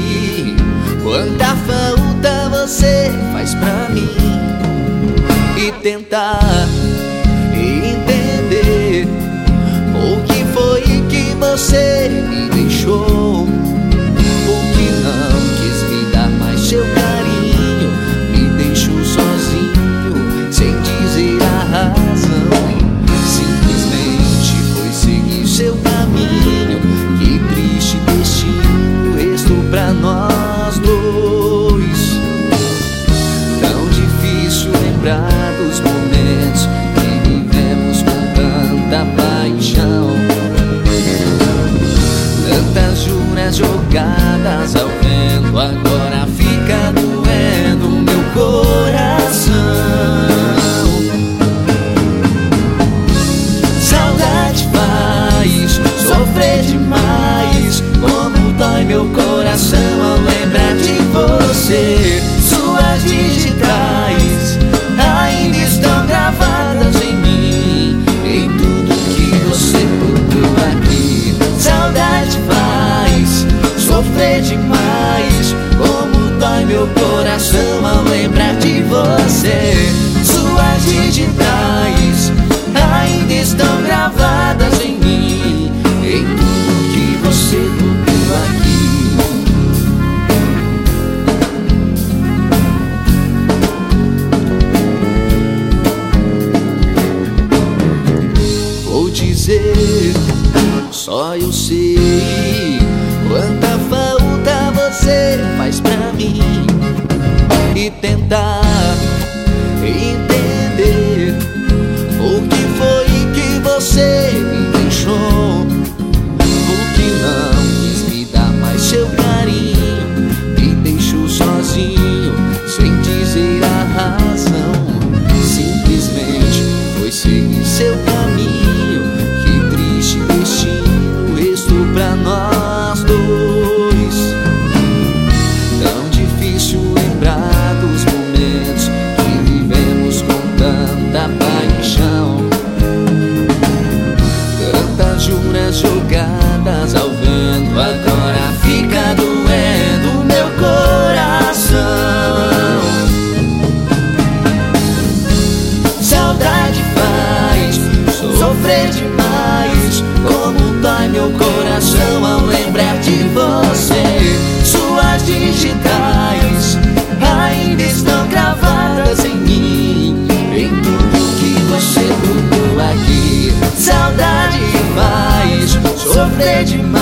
quanta falta você faz pra mim. E tentar entender o que foi que você me deixou, o que não quis me dar mais seu carinho, me deixou sozinho sem dizer a razão. Simplesmente foi seguir seu caminho. Que triste destino restou pra nós dois. Tão difícil lembrar dos momentos que vivemos com tanta paixão. Tantas juras jogadas ao vento, agora fica doendo meu coração. Saudade faz sofrer demais, como dói meu coração ao lembrar de você. Suas digitais ainda estão gravadas em mim, em tudo que você botou aqui. Saudade faz sofrer demais, como dói meu coração ao lembrar de você. Suas digitais ainda estão gravadas em mim, em tudo que você botou aqui. Vou dizer, só eu sei quanta falta você faz pra mim. E tentar entender o que foi que você me deixou, o que não quis me dar mais seu carinho, me deixou sozinho sem dizer a razão. Simplesmente foi seguir seu caminho. Que triste destino restou pra nós dois. Tão difícil lembrar dos momentos que vivemos com tanta paixão. Tantas juras jogadas ao vento, agora fica doendo meu coração. Saudade faz sofrer demais, como dói meu coração ao lembrar de você. Suas digitais ainda estão gravadas em mim, em tudo que você botou aqui. Saudade faz sofrer demais,